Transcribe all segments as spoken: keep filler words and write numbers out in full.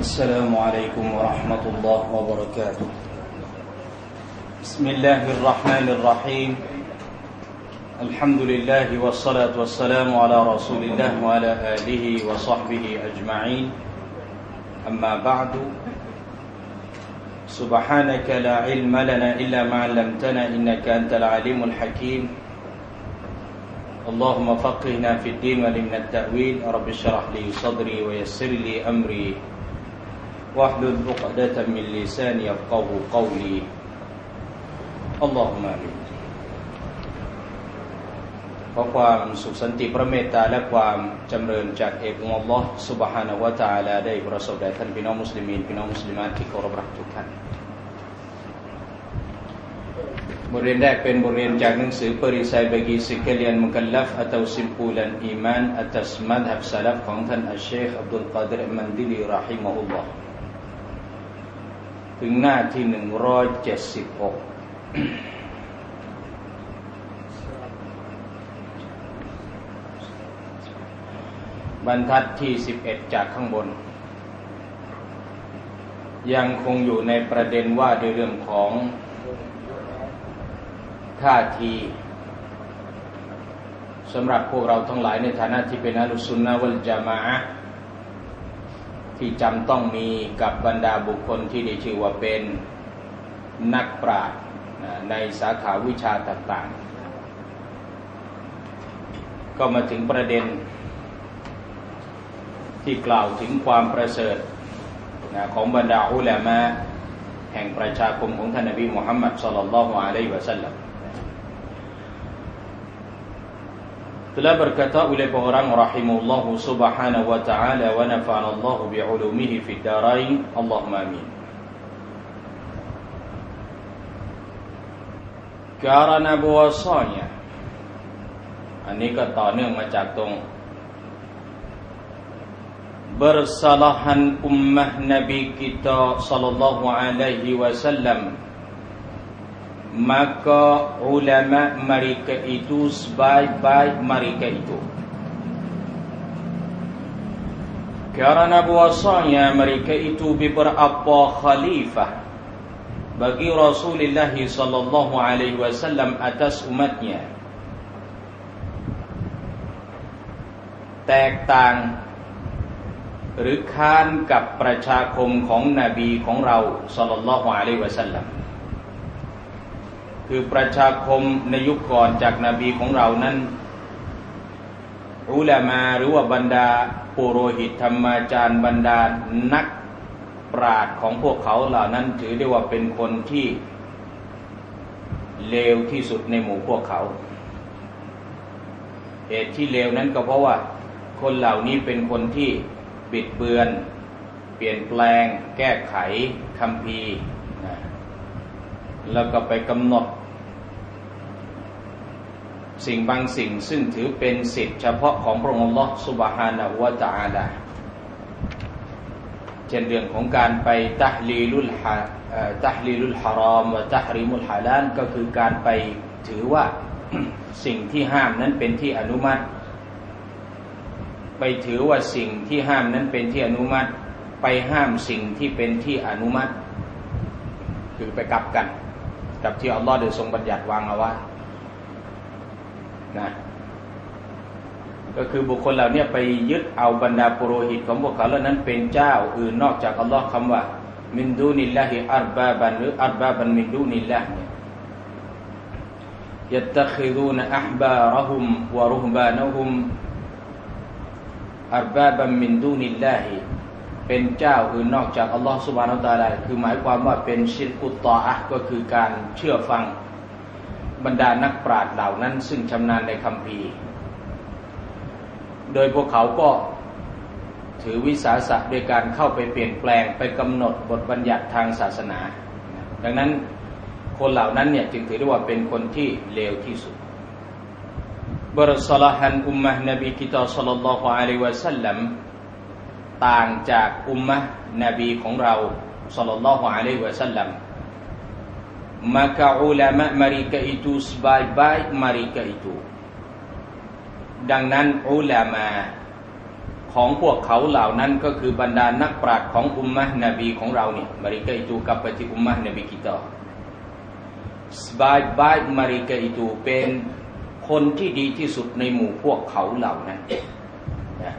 السلام عليكم ورحمة الله وبركاته بسم الله الرحمن الرحيم الحمد لله والصلاة والسلام على رسول الله وعلى آله وصحبه أجمعين أما بعد سبحانك لا علم لنا إلا ما علمتنا إنك أنت العليم الحكيم اللهم فقهنا في الدين وعلمنا التأويل رب اشرح لي صدري ويسر لي أمري واحلل عقدة من لساني يفقهوا قولي اللهم آمين ขอความสุขสันติพระเมตตาและความจำเริญจากเอกองค์อัลเลาะห์ซุบฮานะฮูวะตะอาลาได้ประสบแด่ท่านพี่น้องมุสลิมีนพี่น้องมุสลิมาตที่เคารพรักทุกท่านบทเรียนแรกเป็นบทเรียนจากหนังสือปริษัย bagi sekalian mukallaf atau simpulan iman atas madhab salaf ของท่านอัชเชคอับดุลกาดิรมันดิลีเราะฮิมะฮุลลอฮ์ถึงหน้าที่หนึ่งร้อยเจ็ดสิบหกบรรทัดที่สิบเอ็ดจากข้างบนยังคงอยู่ในประเด็นว่าด้วยเรื่องของท่าทีสำหรับพวกเราทั้งหลายในฐานะที่เป็นอะห์ลุสซุนนะฮ์วัลญะมาอะห์ที่จำต้องมีกับบรรดาบุคคลที่ได้ชื่อว่าเป็นนักปราชญ์ในสาขาวิชาต่างๆก็มาถึงประเด็นที่กล่าวถึงความประเสริฐของบรรดาอุลามะห์แห่งประชาคมของท่านนบีมุฮัมมัดศ็อลลัลลอฮุอะลัยฮิวะซัลลัมtelah berkata oleh orang rahimahullahu subhanahu wa ta'ala wa nafa'ana Allahu bi'ulumihi fid darain Allahumma amin karena bahwasanya อันนี้ก็ต่อเนื่องมาจากตรง bersalahan ummah Nabi kita sallallahu alaihi wasallam maka ulama mereka itu sebaik-baik mereka itu karena bahwasanya mereka itu beberapa khalifah bagi Rasulullah sallallahu alaihi wasallam atas umatnya แตกต่างหรือค้านกับประชาคมของนบีของเราศ็อลลัลลอฮุอะลัยฮิวะซัลลัมคือประชาคมในยุคก่อนจากนบีของเรานั้นอุลามะหรือว่าบรรดาปุโรหิตธรรมาจารย์บรรดานักปราชญ์ของพวกเขาเหล่านั้นถือได้ว่าเป็นคนที่เลวที่สุดในหมู่พวกเขาเหตุที่เลวนั้นก็เพราะว่าคนเหล่านี้เป็นคนที่บิดเบือนเปลี่ยนแปลงแก้ไขคัมภีร์นะแล้วก็ไปกำหนดสิ่งบางสิ่งซึ่งถือเป็นสิทธิเฉพาะของพระองค์อัลเลาะห์ซุบฮานะฮูวะตะอาลาเช่นเรื่องของการไปตะฮลีลุลฮะตะฮลีลุลฮารอมวะตะฮรีมุลฮาลาลก็คือการไปถือว่า สิ่งที่ห้ามนั้นเป็นที่อนุมัติไปถือว่าสิ่งที่ห้ามนั้นเป็นที่อนุมัติไปห้ามสิ่งที่เป็นที่อนุมัติคือไปกลับกันกับที่อัลลอฮ์ได้ทรงบัญญัติวางเอาไว้นะก็คือบุคคลเหล่านี้ไปยึดเอาบรรดาปุโรหิตของพวกเขาเหล่านั้นเป็นเจ้าอื่นนอกจากอัลลอฮ์คำว่ามินดูนิลลาฮิอัรบาบันหรืออัรบาบันมินดูนิลลาฮิยัตตะคิดูนอะห์บาระฮุมวะรุฮบานะฮุมอัรบาบันมินดูนิลลาฮิเป็นเจ้าอื่นนอกจากอัลลอฮฺซุบฮานะฮูวะตะอาลาคือหมายความว่าเป็นชิรกุตตออะห์ก็คือการเชื่อฟังบรรดานักปราชญ์เหล่านั้นซึ่งชำนาญในคัมภีร์โดยพวกเขาก็ถือวิสาสะโดยการเข้าไปเปลี่ยนแปลงไปกำหนดบทบัญญัติทางศาสนาดังนั้นคนเหล่านั้นเนี่ยจึงถือได้ว่าเป็นคนที่เลวที่สุดbersalahan ummah Nabi kita sallallahu alaihi wasallam ต่างจากอุมมะห์นบีของเราศ็อลลัลลอฮุอะลัยฮิวะซัลลัม maka ulama mereka itu sebaik-baik mereka itu ดังนั้นอุลามะของพวกเขาเหล่านั้นก็คือบรรดานักปราชญ์ของอุมมะห์นบีของเราเนี่ย mereka itu กลับไปที่อุมมะห์นบี kita sebaik-baik mereka itu เป็นคนที่ดีที่สุดในหมู่พวกเขาเหล่านั้นนะ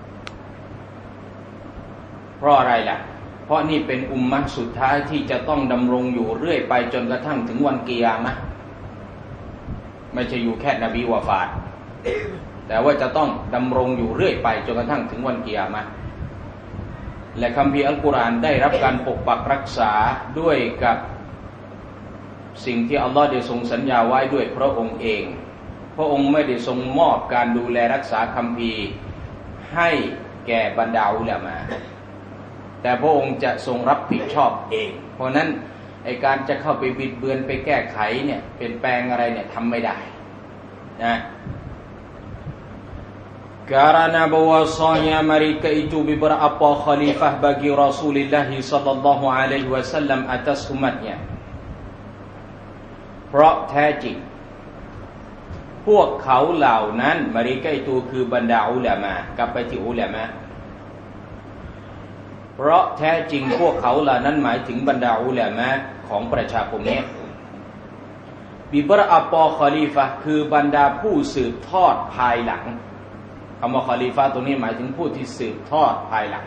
เพราะอะไรล่ะเพราะนี่เป็นอุมมะห์สุดท้ายที่จะต้องดำรงอยู่เรื่อยไปจนกระทั่งถึงวันกิยามะห์ไม่ใช่อยู่แค่นบีวะฟาตแต่ว่าจะต้องดำรงอยู่เรื่อยไปจนกระทั่งถึงวันกิยามะห์และคัมภีร์อัลกุรอานได้รับการปกปักรักษาด้วยกับสิ่งที่อัลลอฮ์ได้ทรงสัญญาไว้ด้วยพระองค์เองพระองค์ไม่ได้ทรงมอบการดูแลรักษาคัมภีร์ให้แก่บรรดาอุลามะแต่พระองค์จะทรงรับผิดชอบเองเพราะนั้นไอ้การจะเข้าไปบิดเบือนไปแก้ไขเนี่ยเปลี่ยนแปลงอะไรเนี่ยทำไม่ได้นะ Karena bahwasanya mereka itu beberapa khalifah bagi Rasulullah sallallahu alaihi wasallam atas umatnya เพราะแท้จริงพวกเขาเหล่านั้น mereka itu คือบรรดาอุลามะกลับไปที่อุลามะเพราะแท้จริงพวกเขาเหล่านั้นหมายถึงบรรดาอุลามะของประชาคมนี้บิบรอปอคอลีฟะคือบรรดาผู้สืบทอดภายหลังคำว่าคอลีฟะตรงนี้หมายถึงผู้ที่สืบทอดภายหลัง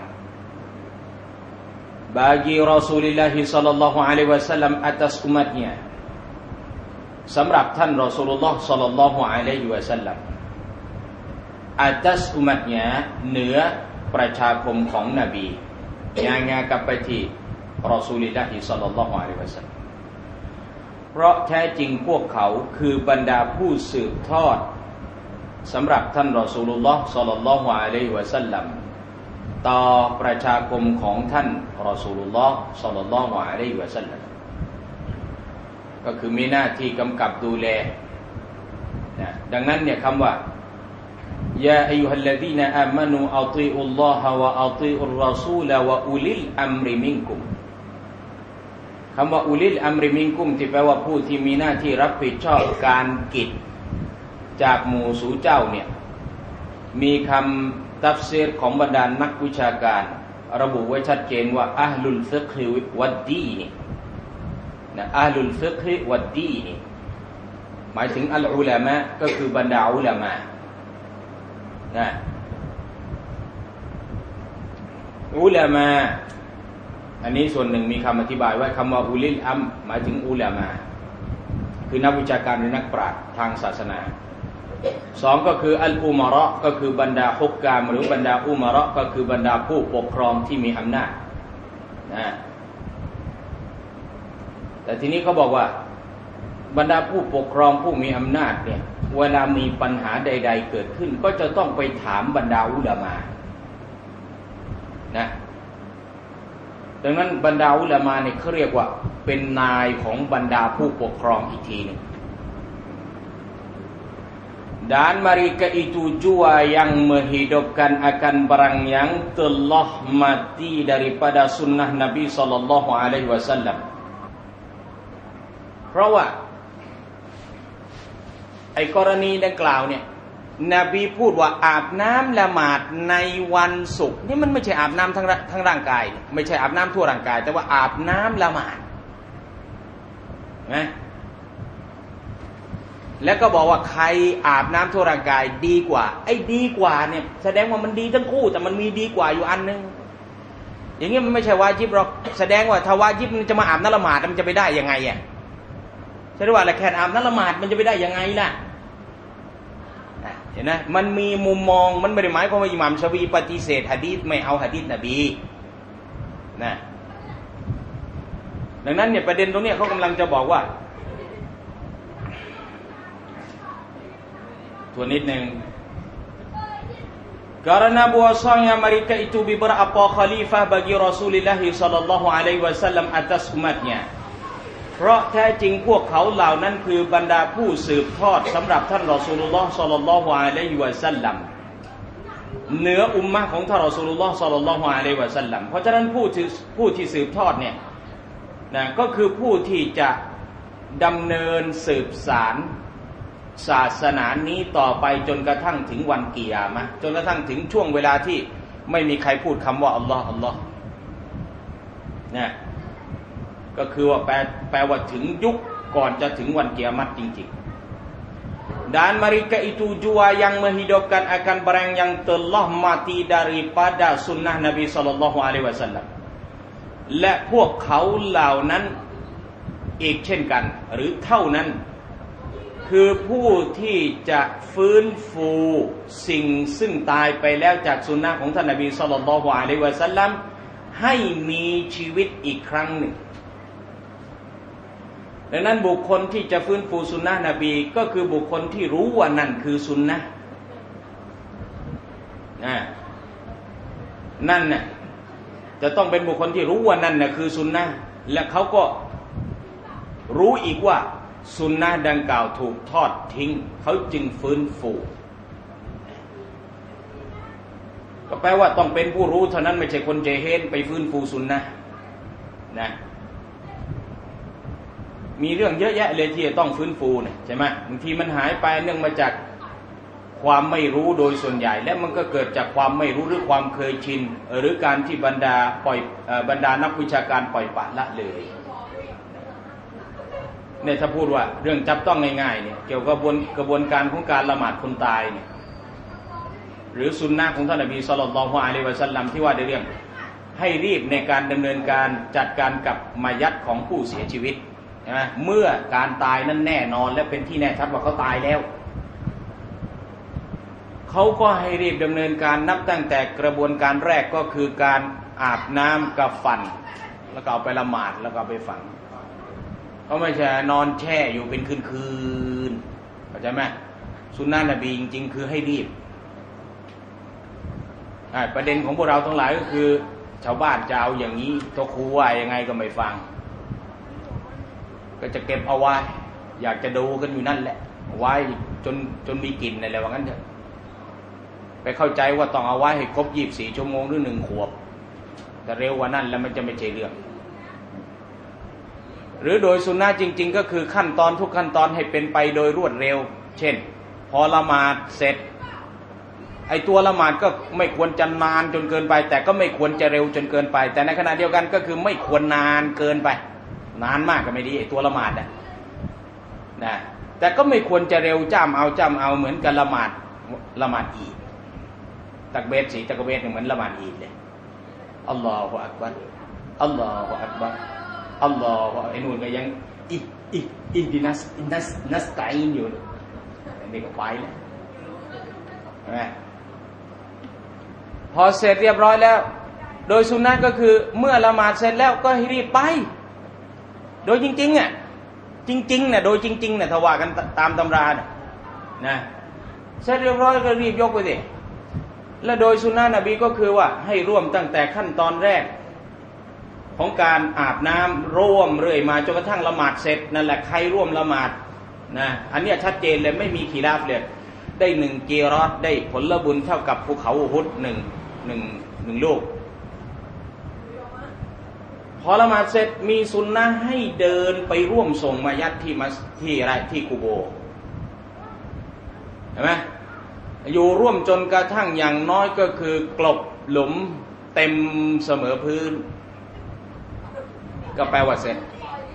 บากีรอซูลิลลาฮิศ็อลลัลลอฮุอะลัยฮิวะซัลลัมอัตัสอุมัตเนี่ยสำหรับท่านรอซูลุลลอฮ์ศ็อลลัลลอฮุอะลัยฮิวะซัลลัมอัตัสอุมัตเนี่ยเหนือประชาคมของนบีงานงานกลับไปที่รอซูลิลลาฮิศ็อลลัลลอฮุอะลัยฮิวะซัลลัมเพราะแท้จริงพวกเขาคือบรรดาผู้สืบทอดสำหรับท่านรอซูลุลลอฮ์ศ็อลลัลลอฮุอะลัยฮิวะซัลลัมต่อประชาคมของท่านรอซูลุลลอฮ์ศ็อลลัลลอฮุอะลัยฮิวะซัลลัมก็คือมีหน้าที่กำกับดูแลนะดังนั้นเนี่ยคำว่ายาอัยยูฮัลลซีนาอามานูอัฏฏีอุลลอฮะวะอัฏฏีอุรรอซูลวะอุลิลอัมริมินกุมคำว่าอุลิลอัมริมินกุมที่แปลว่าผู้ที่มีหน้าที่รับผิดชอบการกิจจากหมู่สู่เจ้าเนี่ยมีคำตัฟซีรของบรรดานักวิชาการระบุไว้ชัดเจนว่าอะห์ลุลฟิกฮ์วัดดีนนะอะห์ลุลฟิกฮ์วัดดีนหมายถึงอัลอุลามะก็คือบรรดาอุลามะนะอุลามะอันนี้ส่วนหนึ่งมีคำอธิบายไว้คำว่าอุลิลอัมหมายถึงอุลามะคือนักวิชาการหรือนักปราชญ์ทางศาสนาสองก็คืออัลอุมะเราะห์ก็คือบรรดาฮุกกามหรือบรรดาอุมะเราะห์ก็คือบรรดาผู้ปกครองที่มีอำนาจนะแต่ทีนี้เขาบอกว่าบรรดาผู้ปกครองผู้มีอำนาจเนี่ยเวลามีปัญหาใดๆเกิดขึ้นก็จะต้องไปถามบรรดาอุลามะนะดังนั้นบรรดาอุลามะเนี่ยเขาเรียกว่าเป็นนายของบรรดาผู้ปกครองอีกทีนึงdan mereka itu jua yang menghidupkan akan barang yang telah mati daripada sunnah Nabi sallallahu alaihi wasallam เพราะว่าไอ้กรณีดังกล่าวเนี่ยนบีพูดว่าอาบน้ำละหมาดในวันศุกร์นี่มันไม่ใช่อาบน้ำทั้งทั้งร่างกายไม่ใช่อาบน้ำทั่วร่างกายแต่ว่าอาบน้ำละหมาดนะแล้วก็บอกว่าใครอาบน้ำทั่วร่างกายดีกว่าไอ้ดีกว่าเนี่ยแสดงว่ามันดีทั้งคู่แต่มันมีดีกว่าอยู่อันนึงอย่างงี้มันไม่ใช่วาญิบหรอกแสดงว่าถ้าวาญิบมันจะมาอาบน้ำละหมาดมันจะไปได้ยังไงอ่ะใช่หรือว่าละแค่อาบน้ำละหมาดมันจะไปได้ยังไงล่ะเห็นไหมมันมีมุมมองมันไม่ได้หมายความว่าอิหม่ามชาฟีปฏิเสธหะดีษไม่เอาหะดีษนบีนะดังนั้นเนี่ยประเด็นตรงนี้เขากำลังจะบอกว่าตัวนิดหนึ่ง Karena bahwasanya mereka itu beberapa khalifah bagi Rasulullah sallallahu alaihi wasallam atas umatnya เพราะแท้จริงพวกเขาเหล่านั้นคือบรรดาผู้สืบทอดสำหรับท่านรอซูลุลลอฮ์ศ็อลลัลลอฮุอะลัยฮิวะซัลลัมเหนืออุมมะห์ของท่านรอซูลุลลอฮ์ศ็อลลัลลอฮุอะลัยฮิวะซัลลัมเพราะฉะนั้นผู้ที่ผู้ที่สืบทอดเนี่ยนะก็คือผู้ที่จะดำเนินสืบสารศาสนานี้ต่อไปจนกระทั่งถึงวันกิยามะห์จนกระทั่งถึงช่วงเวลาที่ไม่มีใครพูดคำว่าอัลลอฮ์อัลลอฮ์เนี่ยก็คือว่าแปลแปลว่าถึงยุคก่อนจะถึงวันกิยามัตจริงๆdan mereka itu jua yang menghidupkan akan barang yang telah mati daripada sunnah Nabi sallallahu alaihi wasallam และพวกเขาเหล่านั้นอีกเช่นกันหรือเท่านั้นคือผู้ที่จะฟื้นฟูสิ่งซึ่งตายไปแล้วจากสุนนะของท่านนบีศ็อลลัลลอฮุอะลัยฮิวะซัลลัมให้มีชีวิตอีกครั้งหนึ่งดังนั้นบุคคลที่จะฟื้นฟูสุนนะนบีก็คือบุคคลที่รู้ว่านั่นคือสุนนะนะนั่นน่ะจะต้องเป็นบุคคลที่รู้ว่านั่นน่ะคือสุนนะและเขาก็รู้อีกว่าสุนนะดังกล่าวถูกทอดทิ้งเขาจึงฟื้นฟูก็แปลว่าต้องเป็นผู้รู้เท่านั้นไม่ใช่คนเจเฮนไปฟื้นฟูสุนนะนะมีเรื่องเยอะแยะเลยที่จะต้องฟื้นฟูเนี่ยใช่ไหมบางทีมันหายไปเนื่องมาจากความไม่รู้โดยส่วนใหญ่และมันก็เกิดจากความไม่รู้หรือความเคยชินหรือการที่บรรดาปล่อยบรรดานักวิชาการปล่อยปละละเลยเนี่ยถ้าพูดว่าเรื่องจับต้องง่ายๆเนี่ยเกี่ยวกับกระบวนกระบวนการของการละหมาดคนตายเนี่ยหรือสุนนะของท่านนบีศ็อลลัลลอฮุอะลัยฮิวะซัลลัมที่ว่าในเรื่องให้รีบในการดำเนินการจัดการกับมายัดของผู้เสียชีวิตนะเมื่อการตายนั้นแน่นอนและเป็นที่แน่ชัดว่าเขาตายแล้วเขาก็ให้รีบดำเนินการนับตั้งแต่กระบวนการแรกก็คือการอาบน้ำกับฝันแล้วก็เอาไปละหมาดแล้วก็เอาไปฝังเขาไม่ใช่นอนแช่อยู่เป็นคืนๆเข้าใจไหมสุนนะนบีจริงๆคือให้รีบประเด็นของพวกเราทั้งหลายก็คือชาวบ้านจะเอาอย่างนี้ตัวครูว่ายังไงก็ไม่ฟังก็จะเก็บเอาไว้อยากจะดูกันอยู่นั่นแหละไว้จนจนมีกลิ่นอะไรว่างั้นเถอะไปเข้าใจว่าต้องเอาไว้ให้ครบยี่สิบสี่ชั่วโมงหรือหนึ่งขวบแต่เร็วกว่านั้นแล้วมันจะไม่ใช่เรื่องหรือโดยสุนนะจริงๆก็คือขั้นตอนทุกขั้นตอนให้เป็นไปโดยรวดเร็วเช่นพอละหมาดเสร็จไอตัวละหมาดก็ไม่ควรจะนานจนเกินไปแต่ก็ไม่ควรจะเร็วจนเกินไปแต่ในขณะเดียวกันก็คือไม่ควรนานเกินไปนานมากก็ไม่ดีไอตัวละหมาดนะนะแต่ก็ไม่ควรจะเร็วจ้ำเอาจ้ำเอาเหมือนกับละหมาดละหมาดอีดตักเบสสีตักเบสเหมือนละหมาดอีดเลยอัลลอฮฺอักบัรอัลลอฮฺอักบัรอัลลอฮฺไอ้นู่นก็ยังอิอิอินดินัสอินนัสนัสไตน์อยู่นี่ก็ไปแล้วนะพอเสร็จเรียบร้อยแล้วโดยสุนนะก็คือเมื่อละหมาดเสร็จแล้วก็ให้รีบไปโดยจริงๆอ่ะจริงๆน่ะโดยจริงๆน่ะถ้าว่ากันตามตำราน่ะนะเสร็จเรียบร้อยก็รีบยกไปสิและโดยสุนนะนบีก็คือว่าให้ร่วมตั้งแต่ขั้นตอนแรกของการอาบน้ำร่วมเรื่อยมาจนกระทั่งละหมาดเสร็จนั่นแหละใครร่วมละหมาดนะอันนี้ชัดเจนเลยไม่มีขีราฟเลยได้หนึ่งกีรอดได้ผลบุญเท่ากับภูเขาอุฮุดหนึ่งหนึ่งหนึ่งลูกพอละหมาดเสร็จมีสุนนะให้เดินไปร่วมส่งมายัดที่มัสที่อะไรที่กูโบเห็นไหมอยู่ร่วมจนกระทั่งอย่างน้อยก็คือกลบหลุมเต็มเสมอพื้นก็แปลว่าเสร็จ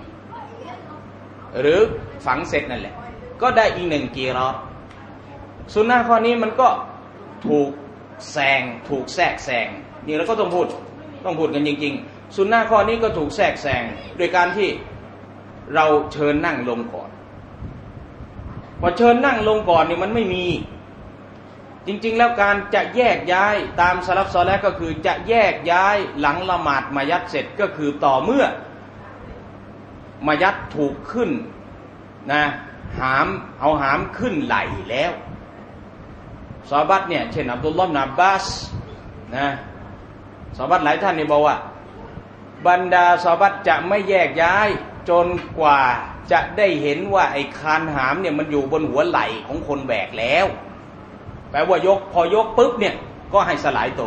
หรือฝังเสร็จนั่นแหละก็ได้อีกหนึ่งกีรอดสุนนะข้อนี้มันก็ถูกแซงถูกแทรกแซงนี่เราก็ต้องพูดต้องพูดกันจริงๆสุนนะข้อนี้ก็ถูกแทรกแซงโดยการที่เราเชิญนั่งลงก่อนพอเชิญนั่งลงก่อนนี่มันไม่มีจริงๆแล้วการจะแยกย้ายตามสลับซอและก็คือจะแยกย้ายหลังละหมาดมายัดเสร็จก็คือต่อเมื่อมายัดถูกขึ้นนะหามเอาหามขึ้นไหลแล้วซอฮาบะห์เนี่ยเช่นอับดุลลอฮ์ อิบนุ อับบาสนะซอฮาบะห์หลายท่านเนี่ยบอกว่าบรรดาซอฮาบะห์จะไม่แยกย้ายจนกว่าจะได้เห็นว่าไอ้คานหามเนี่ยมันอยู่บนหัวไหล่ของคนแบกแล้วแปลว่ายกพอยกปุ๊บเนี่ยก็ให้สลายโต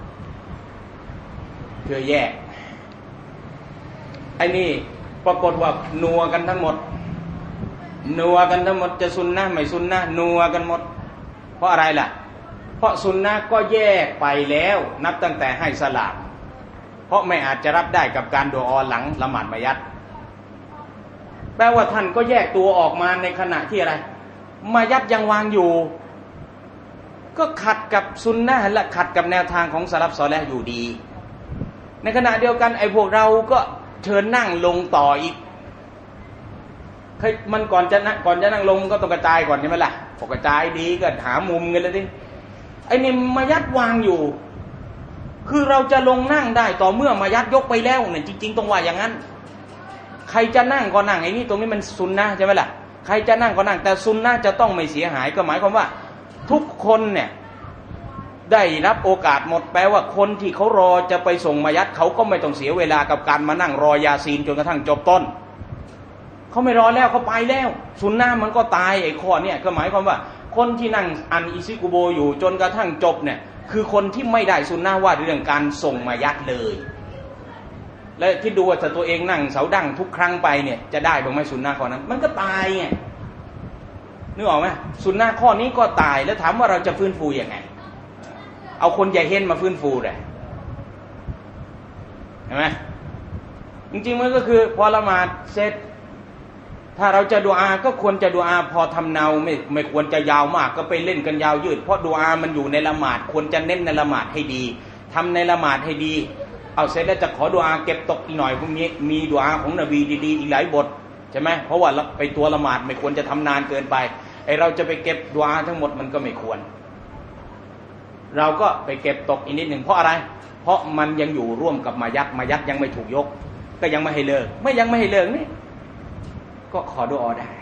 เพื่อแยกไอ้นี่ปรากฏว่านัวกันทั้งหมดนัวกันทั้งหมดจะซุนนะห์ไม่ซุนนะห์นัวกันหมดเพราะอะไรล่ะเพราะราะซุนนะห์ก็แยกไปแล้วนับตั้งแต่ให้สลามเพราะไม่อาจจะรับได้กับการดุอาหลังละหมาดมายัดแปลว่าท่านก็แยกตัวออกมาในขณะที่อะไรมายัดยังวางอยู่ก็ขัดกับซุนนะห์และขัดกับแนวทางของสลัฟซอลิห์อยู่ดีในขณะเดียวกันไอ้พวกเราก็เชิญนั่งลงต่ออีกมันก่อนจะนั่งก่อนจะนั่งลงก็ต้องกระจายก่อนใช่ไหมล่ะพอกระจายดีก็หามุมกันเลยดิไอ้นี่มายัดวางอยู่คือเราจะลงนั่งได้ต่อเมื่อมายัดยกไปแล้วเนี่ยจริงๆต้องว่าอย่างนั้นใครจะนั่งก็นั่งไอ้นี่ตรงนี้มันซุนนะห์ใช่ไหมล่ะใครจะนั่งก็นั่งแต่ซุนนะห์จะต้องไม่เสียหายก็หมายความว่าทุกคนเนี่ยได้รับโอกาสหมดแปลว่าคนที่เขารอจะไปส่งมายัดเขาก็ไม่ต้องเสียเวลากับการมานั่งรอยาซีนจนกระทั่งจบต้นเขาไม่รอแล้วเขาไปแล้วซุนนะห์มันก็ตายไอ้ข้อเนี่ยก็หมายความว่าคนที่นั่งอันอิซิกุโบอยู่จนกระทั่งจบเนี่ยคือคนที่ไม่ได้ซุนนะห์ว่าเรื่องการส่งมายัดเลยและที่ดูว่าถ้าตัวเองนั่งเสาดั้งทุกครั้งไปเนี่ยจะได้บ้างไหมซุนนะห์ข้อนั้นมันก็ตายไงนึกออกไหมซุนนะห์ข้อนี้ก็ตายแล้วถามว่าเราจะฟื้นฟูยังไงเอาคนใหญ่เห็นมาฟื้นฟูเลยเห็นไหมจริงๆมันก็คือพอละหมาดเสร็จถ้าเราจะดุอาก็ควรจะดุอาพอทำเนาไม่ไม่ควรจะยาวมากก็ไปเล่นกันยาวยืดเพราะดุอามันอยู่ในละหมาดควรจะเน้นในละหมาดให้ดีทำในละหมาดให้ดีเอาเสร็จแล้วจะขอดุอาเก็บตกอีกหน่อยพวกนี้มีดุอาของนบีดีๆอีกหลายบทใช่ไหมเพราะว่าไปตัวละหมาดไม่ควรจะทำนานเกินไปไอเราจะไปเก็บดุอาทั้งหมดมันก็ไม่ควรเราก็ไปเก็บตกอีกนิดหนึ่งเพราะอะไรเพราะมันยังอยู่ร่วมกับมายัดมายัดยังไม่ถูกยกก็ยังไม่ให้เลิกไม่ยังไม่ให้เลิกนี่ก็ขอดุอาได้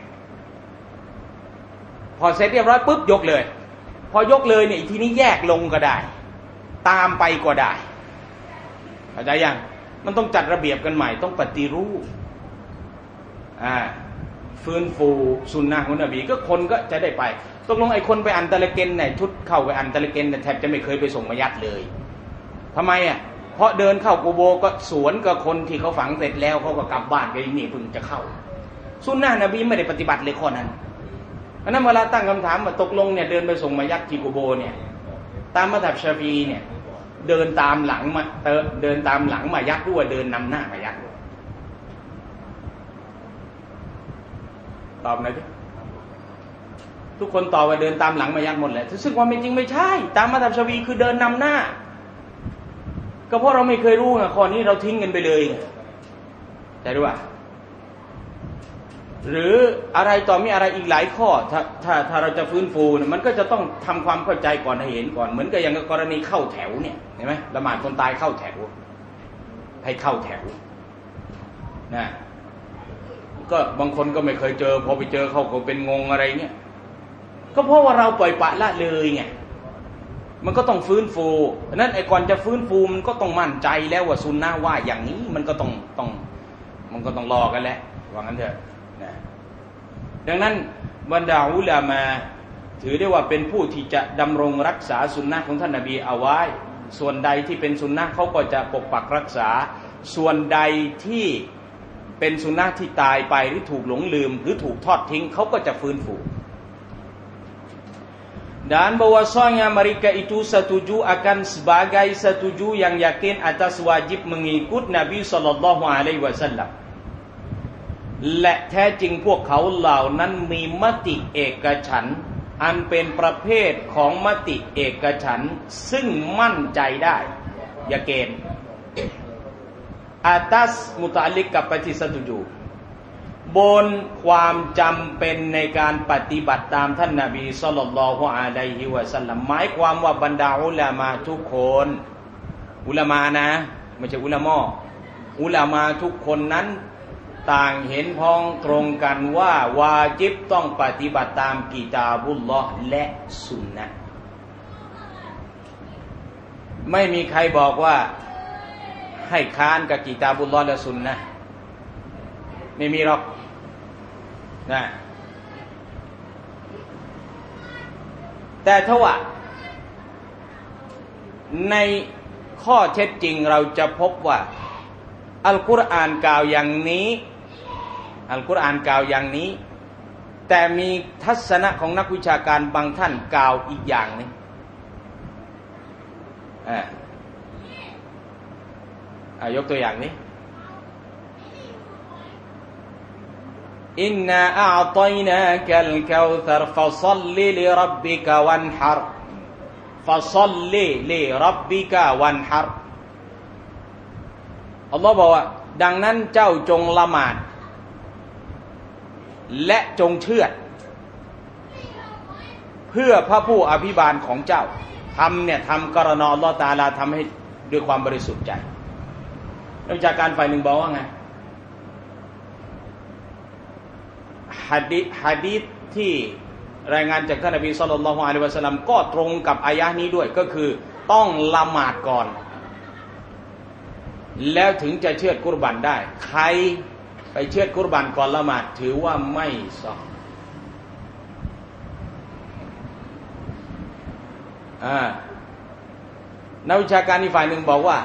พอเสร็จเรียบร้อยปุ๊บยกเลยพอยกเลยเนี่ยทีนี้แยกลงก็ได้ตามไปก็ได้เข้าใจยังมันต้องจัดระเบียบกันใหม่ต้องปฏิรูปอ่าฟื้นฟูซุนนะห์ของนบีก็คนก็จะได้ไปตกลงไอ้คนไปอันตะละเกนเนี่ยชุดเข้าไปอันตะละเกนแทบจะไม่เคยไปส่งมายัดเลยทำไมอ่ะเพราะเดินเข้ากูโบก็สวนกับคนที่เขาฝังเสร็จแล้วเขาก็กลับบ้านไปนี่เพิ่งจะเข้าซุนนะห์นบีไม่ได้ปฏิบัติเลยข้อนั้นเพราะนั้นเวลาตั้งคำถามว่าตกลงเนี่ยเดินไปส่งมายัดที่กูโบเนี่ยตามมัธยบชาฟีเนี่ยเดินตามหลังมาเดินตามหลังมายัดด้วยเดินนำหน้ามายัดตอบหน่อยดิทุกคนตอบว่าเดินตามหลังมายัดหมดเลยซึ่งความเป็นจริงไม่ใช่ตามมัธยบชาฟีคือเดินนำหน้าก็เพราะเราไม่เคยรู้ไงข้อนี้เราทิ้งกันไปเลยแต่รู้ว่าหรืออะไรต่อมีอะไรอีกหลายข้อถ้าถ้าถ้าเราจะฟื้นฟูเนี่ยมันก็จะต้องทำความเข้าใจก่อนให้เห็นก่อนเหมือนกับอย่างกรณีเข้าแถวเนี่ยเห็นไหมละหมาดคนตายเข้าแถวให้เข้าแถวนะก็บางคนก็ไม่เคยเจอพอไปเจอเขาก็เป็นงงอะไรเงี้ยก็เพราะว่าเราปล่อยปละละเลยไงมันก็ต้องฟื้นฟูเพราะนั้นไอ้ก่อนจะฟื้นฟูมันก็ต้องมั่นใจแล้วว่าซุนนะห์ว่าอย่างนี้มันก็ต้องต้องมันก็ต้องรอกันแหละว่างั้นเถอะดังนั้นบรรดาอุลามะถือได้ว่าเป็นผู้ที่จะดำรงรักษาสุนนะของท่านนบีเอาไว้ส่วนใดที่เป็นสุนนะเขาก็จะปกปักรักษาส่วนใดที่เป็นสุนนะที่ตายไปหรือถูกหลงลืมหรือถูกทอดทิ้งเขาก็จะฟื้นฟู Dan bahwasanya mereka itu setuju akan sebagai setuju yang yakin atas wajib mengikut Nabi sallallahu alaihi wasallam และแท้จริงพวกเขาเหล่านั้นมีมติเอกฉันท์อันเป็นประเภทของมติเอกฉันท์ซึ่งมั่นใจได้ยาเกณฑ์ atas muta'alliq กับปฏิสตุจูบนความจำเป็นในการปฏิบัติตามท่านนบีศ็อลลัลลอฮุอะลัยฮิวะซัลลัมหมายความว่าบรรดาอุลามะทุกคนอุลามะนะไม่ใช่อุลามะอุลามะทุกคนนั้นต่างเห็นพ้องตรงกันว่าวาญิบต้องปฏิบัติตามกิตาบุลลอฮ์และสุนนะห์ไม่มีใครบอกว่าให้ค้านกับกิตาบุลลอฮ์และสุนนะห์ไม่มีหรอกนะแต่ถ้าว่าในข้อเท็จจริงเราจะพบว่าอัลกุรอานกล่าวอย่างนี้อัลกุรอานกล่าวอย่างนี้แต่มีทัศนะของนักวิชาการบางท่านกล่าวอีกอย่างนึงอ่าอ่ายกตัวอย่างนี้อินนาอัอฏอยนาคัลกาวซารฟะศ็อลลิลิร็อบบิกะวันฮัรฟะศ็อลลิลิร็อบบิกะวันฮัรอัลลอฮ์บอกว่าดังนั้นเจ้าจงละหมาดและจงเชือดเพื่อพระผู้อภิบาลของเจ้าทำเนี่ยทำกรณออัลลอฮ์ตะอาลาทำให้ด้วยความบริสุทธิ์ใจนักวิชาการฝ่ายหนึ่งบอกว่าไงหะดีษหะดีษที่รายงานจากท่านนบีศ็อลลัลลอฮุอะลัยฮิวะซัลลัมก็ตรงกับอายะห์นี้ด้วยก็คือต้องละหมาดก่อนแล้วถึงจะเชือดกุรบันได้ใครไปเชือดกุรบันก่อนละหมาดถือว่าไม่ซอฮ์อ่านักวิชาการอีกฝ่ายหนึ่งบอกว่า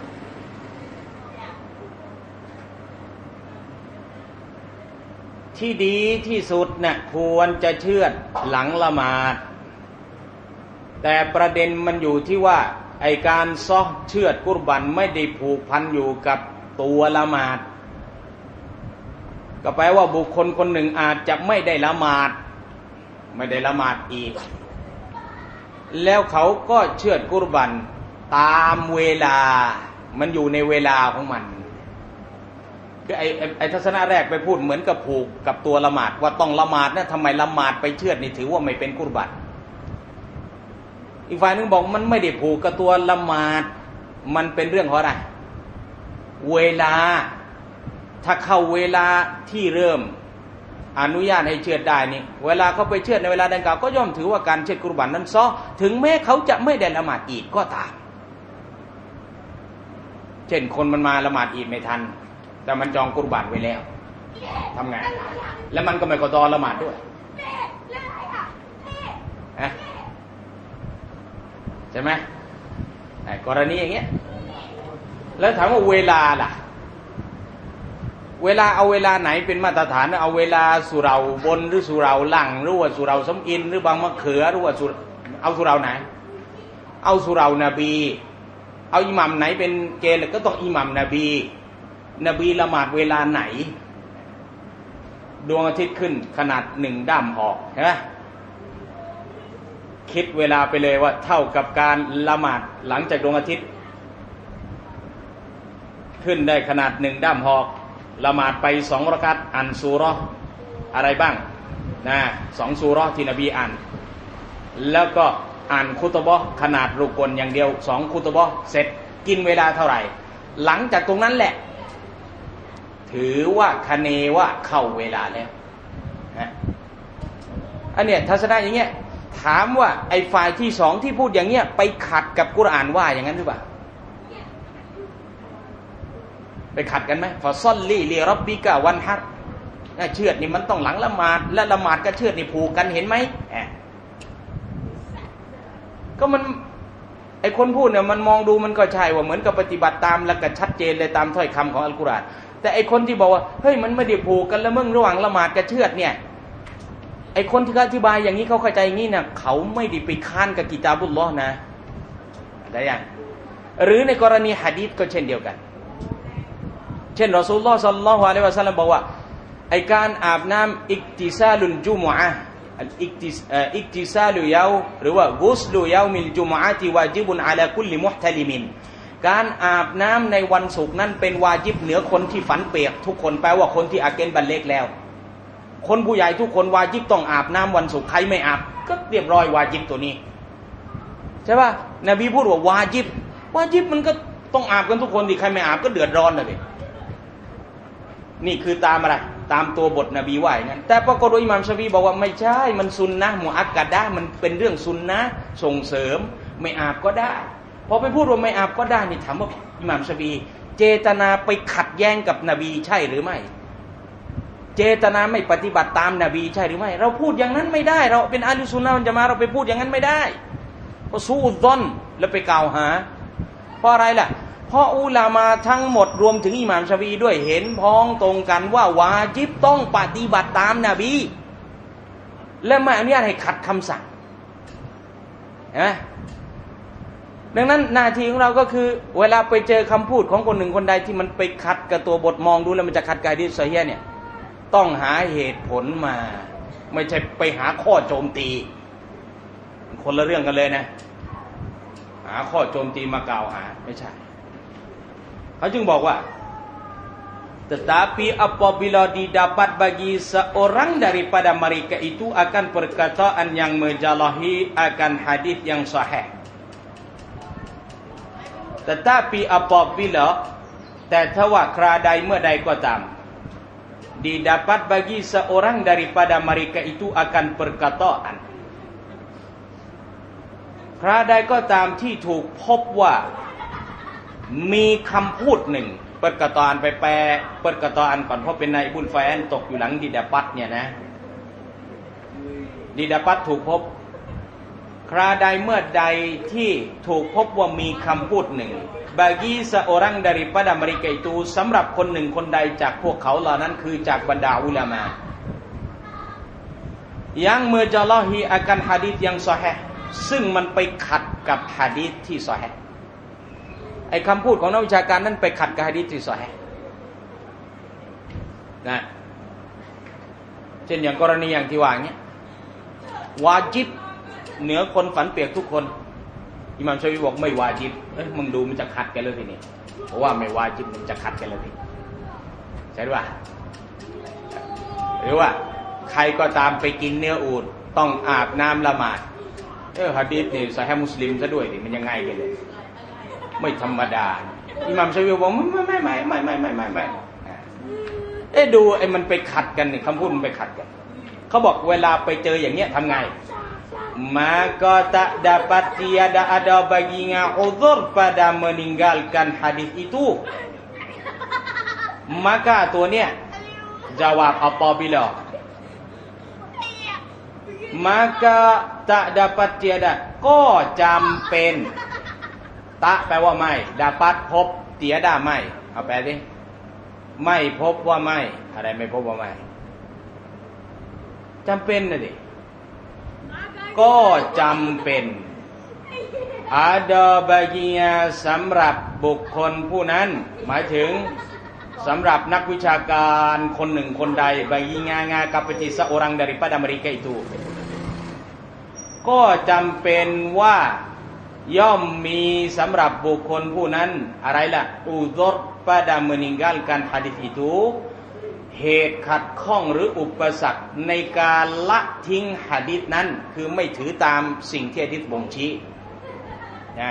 ที่ดีที่สุดเนี่ยควรจะเชือดหลังละหมาดแต่ประเด็นมันอยู่ที่ว่าไอการซ้อเชือดกุรบันไม่ได้ผูกพันอยู่กับตัวละหมาดก็แปลว่าบุคคลคนหนึ่งอาจจะไม่ได้ละหมาดไม่ได้ละหมาดอีกแล้วเขาก็เชือดกุรบันตามเวลามันอยู่ในเวลาของมันไอ้ไอ้ทัศนะแรกไปพูดเหมือนกับผูกกับตัวละหมาดว่าต้องละหมาดนะทำไมละหมาดไปเชือดนี่ถือว่าไม่เป็นกุรบันอีกฝ่ายนึงบอกมันไม่ได้ผูกกับตัวละหมาดมันเป็นเรื่องของอะไรเวลาถ้าเข้าเวลาที่เริ่มอนุญาตให้เชือดได้นี่เวลาเขาไปเชือดในเวลาดังกล่าวก็ย่อมถือว่าการเชือดกุรบันนั้นซ้อถึงแม้เขาจะไม่ได้ละหมาดอีกก็ตามเช่นคนมันมาละหมาดอีกไม่ทันแต่มันจองกุรบันไว้แล้วทำไงแล้วมันก็ไม่กอฎอละหมาดด้วยนะใช่ไหมไอ้กรณีอย่างเงี้ยแล้วถามว่าเวลาล่ะเวลาเอาเวลาไหนเป็นมาตรฐานเอาเวลาสุเราบนหรือสุเราหลังหรือว่าสุเราสมอินหรือบางมะเขือหรือว่าเอาสุเราไหนเอาสุเรานบีเอาอิหมัมไหนเป็นเกณฑ์ก็ต้องอิหมัมนบีนบีละหมาดเวลาไหนดวงอาทิตย์ขึ้นขนาดหนึ่งด้ามหอกใช่ไหมคิดเวลาไปเลยว่าเท่ากับการละหมาดหลังจากดวงอาทิตย์ขึ้นได้ขนาดหนึ่งด้ามหอกละหมาดไปสองรากาตอ่านซูเราะห์อะไรบ้างนะสองซูเราะห์ที่นบีอ่านแล้วก็อ่านคุตบะห์ขนาดรุกนอย่างเดียวสองคุตบะห์เสร็จกินเวลาเท่าไหร่หลังจากตรงนั้นแหละถือว่าคะเนว่าเข้าเวลาแล้วนะอันเนี้ยทัศนะอย่างเงี้ยถามว่าไอ้ฝ่ายที่สองที่พูดอย่างเงี้ยไปขัดกับกุรอานว่าอย่างนั้นหรือเปล่าไปขัดกันไหมฟาซอลลี่ลีร็อบบิกะวันฮัรเชือดนี่มันต้องหลังละหมาดและละหมาดกับเชือดนี่ผูกกันเห็นไหมก็มันไอ้คนพูดเนี่ยมันมองดูมันก็ใช่ว่าเหมือนกับปฏิบัติตามแล้วก็ชัดเจนเลยตามถ้อยคำของอัลกุรอานแต่ไอ้คนที่บอกว่าเฮ้ยมันไม่ได้ผูกกันแล้วมึงระหว่างละหมาดกับเชือดเนี่ยไอ้คนที่อธิบายอย่างนี้เขาเข้าใจอย่างนี้นะเขาไม่ได้ไปค้านกับกิตาบุลลอฮ์นะได้ยังหรือในกรณีหะดีษก็เช่นเดียวกันเช่นรอซูลุลลอฮ์ ศ็อลลัลลอฮุอะลัยฮิวะซัลลัมบอกว่าไอ้การอาบน้ำอิกติซาลุลจุมุอะห์อิกติซอิกติซาลุยาวหรือว่ากุสลุยาวมิลจุมุอะติวาญิบุนอะลาคุลลิมุฮตะลิมินการอาบน้ำในวันศุกร์นั้นเป็นวาญิบเหนือคนที่ฝันเปียกทุกคนแปลว่าคนที่อาเกนบันเล็กแล้วคนผู้ใหญ่ทุกคนวาญิบต้องอาบน้ำวันศุกร์ใครไม่อาบก็เรียบร้อยวาญิบตัวนี้ใช่ป่ะนบีพูดว่าวาญิบวาญิบมันก็ต้องอาบกันทุกคนดิใครไม่อาบก็เดือดร้อนเลยนี่คือตามอะไรตามตัวบทนบีว่าอย่างนั้นแต่ปรากฏว่าอิหม่ามชาฟีบอกว่าไม่ใช่มันซุนนะห์มุอักกะดะห์มันเป็นเรื่องซุนนะห์ส่งเสริมไม่อาบก็ได้พอไปพูดว่าไม่อาบก็ได้นี่ถามว่าอิหม่ามชาฟีเจตนาไปขัดแย้งกับนบีใช่หรือไม่เจตนาไม่ปฏิบัติตามนบีใช่หรือไม่เราพูดอย่างนั้นไม่ได้เราเป็นอะห์ลุสซุนนะฮ์วัลญะมาอะห์เราไปพูดอย่างนั้นไม่ได้เพราะซูอุซอนแล้วไปกล่าวหาเพราะอะไรล่ะเพราะอุลามาทั้งหมดรวมถึงอิหม่ามชาฟีด้วยเห็นพ้องตรงกันว่าวาญิบต้องปฏิบัติตามนบีและไม่อนุญาตให้ขัดคำสั่งนะดังนั้นหน้าที่ของเราก็คือเวลาไปเจอคำพูดของคนหนึ่งคนใดที่มันไปขัดกับตัวบทมองดูแล้วมันจะขัดกับหะดีษซอฮีฮ์เนี่ยต้องหาเหตุผลมาไม่ใช่ไปหาข้อโจมตีคนละเรื่องกันเลยนะหาข้อโจมตีมากล่าวหาไม่ใช่เขาจึงบอกว่า tetapi apabila didapat bagi seorang daripada mereka itu akan perkataan yang menjalahi akan hadis yang sahih tetapi apabila แต่ถ้าว่าคราใดเมื่อใดก็ตาม didapat bagi seorang daripada mereka itu akan perkataan คราใดก็ตามที่ถูกพบว่ามีคำพูดหนึ่งเปิดกระตอนไปแปลเปิดกระตอนก่อนเพราะเป็นนายบุญแฟนตกอยู่หลังดิดาปัตเนี่ยนะดิดาปัตถูกพบคราใดเมื่อใดที่ถูกพบว่ามีคำพูดหนึ่ง bagi seorang daripada mereka itu สำหรับคนหนึ่งคนใดจากพวกเขาเหล่านั้นคือจากบรรดาอุลามะyang menjalahi akan hadis yang sahih ซึ่งมันไปขัดกับหะดีษที่ซอฮีฮ์ไอ้คำพูดของนักวิชาการนั้นไปขัดกับหะดีษที่ซอฮีฮ์นะเช่นอย่างกรณีอย่างที่ว่าอย่างเงี้ยวาญิบเหนือคนฝันเปียกทุกคนอิหม่ามชาฟิอีบอกไม่วาญิบเอ้ยมึงดูมันจะขัดกันเลยทีนี้เพราะว่าไม่วาญิบมันจะขัดกันเลยทีใช่ป่ะหรือว่าใครก็ตามไปกินเนื้ออูฐต้องอาบน้ำละหมาดเออหะดีษนี่ซอฮีฮ์มุสลิมซะด้วยดิมันยังไงกันเลยไม่ธรรมดาอิหม่ามชาฟิอีบอกไม่ไม่ไม่ไม่ไม่ไม่ไม่ไม่เอ๊ะดูไอ้มันไปขัดกันนี่คำพูดมันไปขัดกันเขาบอกเวลาไปเจออย่างเงี้ยทำไง maka tak dapat tiada ada baginya uzur pada meninggalkan hadis itu maka ตัวเนี้ย jawab apabila maka tak dapat tiada ก็จำเป็นตะแปลว่าไม่ดาปัดพบเตียดาไม่เอาแปลดิไม่พบว่าไม่อะไรไม่พบว่าไม่จำเป็นนะดิก็จำเป็นอาดาบากียสำหรับบุคคลผู้นั้นหมายถึงสำหรับนักวิชาการคนหนึ่งคนใดบากีงางากับปฏิสะ orang daripada mereka itu ก็จำเป็นว่าย่อมมีสำหรับบุคคลผู้นั้นอะไรล่ะอุซร pada meninggalkan hadis itu เหตุขัดข้องหรืออุปสรรคในการละทิ้งหะดีษนั้นคือไม่ถือตามสิ่งที่หะดีษบ่งชี้นะ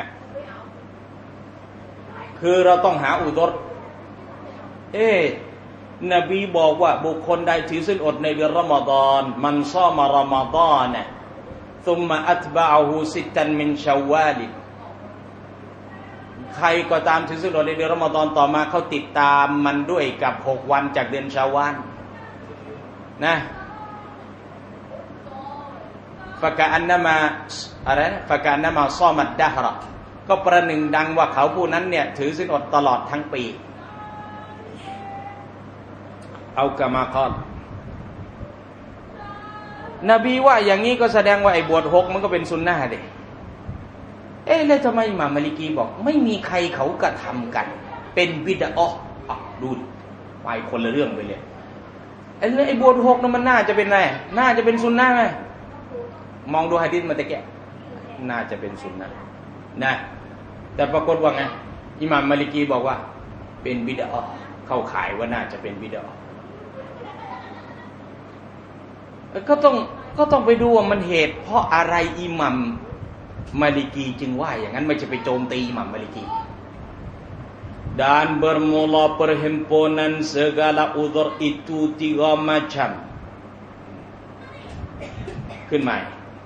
คือเราต้องหาอุซรเอ๊ะนบีบอกว่าบุคคลใดถือศีลอดในเดือนรอมฎอนมันซอมรอมฎอน ثم أتبعه ستا من شوال ใครก็ตามถือศีลอดในเดือนรอมฎอนต่อมาเขาติดตามมันด้วยกับหกวันจากเดือนชาวาลนะฟะกะอันนะมาอะไรนะฟะกะอันนะมาซอมัดดะฮรก็ประหนึ่งดังว่าเขาผู้นั้นเนี่ยถือศีลอดตลอดทั้งปีเอากะมาคอลนบีว่าอย่างนี้ก็แสดงว่าไอ้บวชหกมันก็เป็นซุนนะห์ดิเอ๊ะแล้วทำไมอิหม่ามมาลิกีบอกไม่มีใครเขากระทำกันเป็นบิดอะห์อ่ะดูไปคนละเรื่องไปเลยไอ้ไอ้บวชหกนั้นมันน่าจะเป็นอะไรน่าจะเป็นซุนนะห์ไหมมองดูหะดีษมาตะแกะน่าจะเป็นซุนนะห์นะแต่ปรากฏว่าไงอิหม่ามมาลิกีบอกว่าเป็นบิดอะห์เข้าข่ายว่าน่าจะเป็นบิดอะห์ก็ต้องก็ต้องไปดูว่ามันเหตุเพราะอะไรอิหมัมมาลิกีจึงว่าอย่างนั้นไม่จะไปโจมตีอิหมัมมาลิกี dan bermula perhimpunan segala uzur itu tiga macam ขึ้นใหม่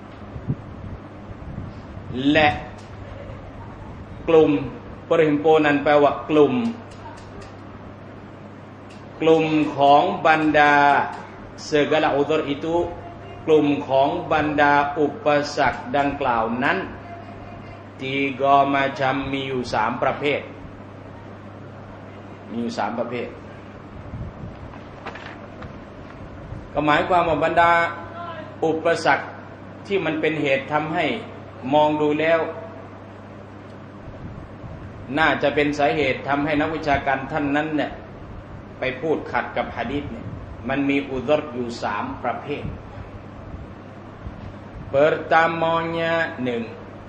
และกลุ่ม perhimpunan แปลว่ากลุ่มกลุ่มของบรรดาsegala uzur itu กลุ่มของบรรดาอุปสรรคดังกล่าวนั้นtiga macam มีอยู่สามประเภทมีอยู่สามประเภทก็หมายความว่าบรรดาอุปสรรคที่มันเป็นเหตุทำให้มองดูแล้วน่าจะเป็นสาเหตุทำให้นักวิชาการท่านนั้นเนี่ยไปพูดขัดกับหะดีษเนี่ยมันมีอุซรอยู่สามประเภท pertamanyaหนึ่ง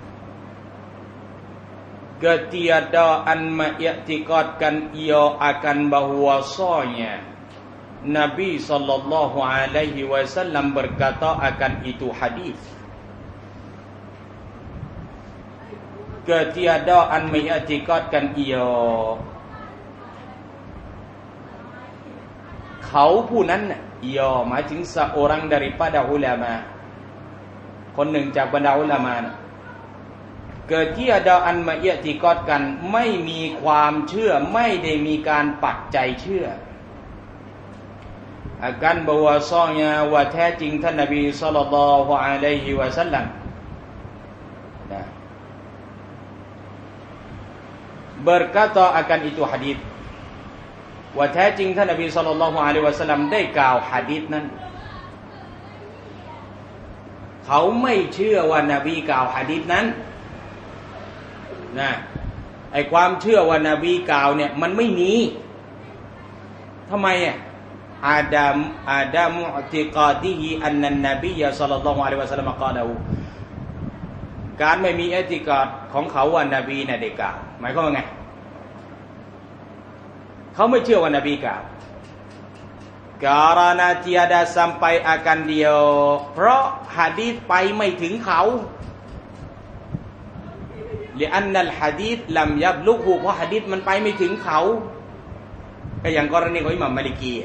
ketiadaan mengiktikadkan ia akan bahwasanya Nabi sallallahu alaihi wasallam berkata akan itu hadis. Ketiadaan mengiktikadkan ia เขาผู้นั้นน่ะยอหมายถึง seorang daripada ulama คนหนึ่งจากบรรดาอุลามะนะเกิดที่อาดาอันมาเอียติกอดกันไม่มีความเชื่อไม่ได้มีการปักใจเชื่ออาการบัวซองยาว่าแท้จริงท่านนบีศ็อลลัลลอฮุอะลัยฮิวะซัลลัมนะ berkata akan itu hadis ว่าแท้จริงท่านนบีศ็อลลัลลอฮุอะลัยฮิวะซัลลัมได้กล่าวหะดีษนั้นเขาไม่เชื่อว่านบีกล่าวหะดีษนั้นนะไอความเชื่อว่านบีกล่าวเนี่ยมันไม่มีทำไมอ่ะอาดามอาดามุอติกาดิฮิอันนันนบียะศ็อลลัลลอฮุอะลัยฮิวะซัลลัมกล่าวการไม่มีอิติกาดของเขาว่านบีน่ะได้กล่าวหมายความว่าไงเขาไม่เชื่อว่านบีกล่าวkarena tiada sampai akan dia เพราะหะดีษไปไม่ถึงเขา لأن الحديث لم يبلغه เพราะหะดีษมันไปไม่ถึงเขาก็อย่างกรณีของอิหม่ามมาลิกี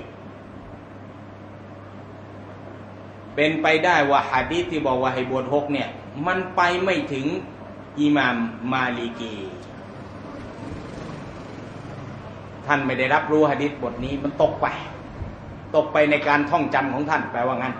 เป็นไปได้ว่าหะดีษที่บอกว่าให้บวชหกเนี่ยมันไปไม่ถึงอิหม่ามมาลิกีท่านไม่ได้รับรู้หะดีษบทนี้มันตกไปตกไปในการท่องจำของท่านแปลว่างั้น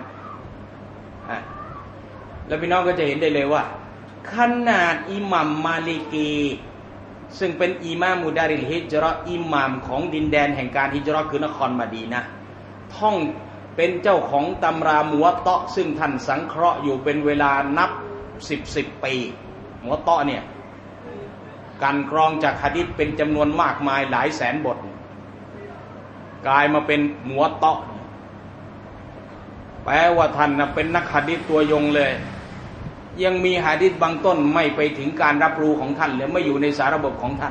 แล้วพี่น้องก็จะเห็นได้เลยว่าขนาดอิหม่ามมาลิกีซึ่งเป็นอิหม่ามุดาริลฮิจเราะห์อิหม่ามของดินแดนแห่งการฮิจเราะห์คือนครมะดีนะห์ท่องเป็นเจ้าของตำรามุวัตตะซึ่งท่านสังเคราะห์อยู่เป็นเวลานับสิบสิบปีมุวัตตะเนี่ยการกรองจากหะดีษเป็นจำนวนมากมายหลายแสนบทกลายมาเป็นมุวัตตะแปลว่าท่านนะเป็นนักหะดีษตัวยงเลยยังมีหะดีษบางต้นไม่ไปถึงการรับรู้ของท่านหรือไม่อยู่ในสาระบบของท่าน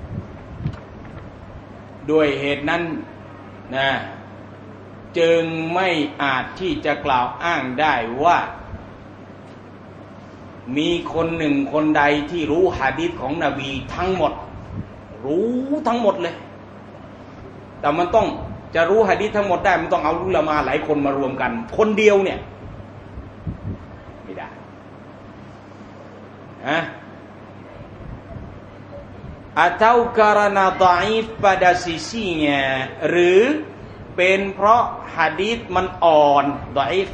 ด้วยเหตุนั้นนะจึงไม่อาจที่จะกล่าวอ้างได้ว่ามีคนหนึ่งคนใดที่รู้หะดีษของนบีทั้งหมดรู้ทั้งหมดเลยแต่มันต้องจะรู้หะดีษทั้งหมดได้มันต้องเอาอุลามะหลายคนมารวมกันคนเดียวเนี่ยไม่ได้ฮะ atau karena dhaif pada sisinya หรือเป็นเพราะหะดีษมันอ่อน dhaif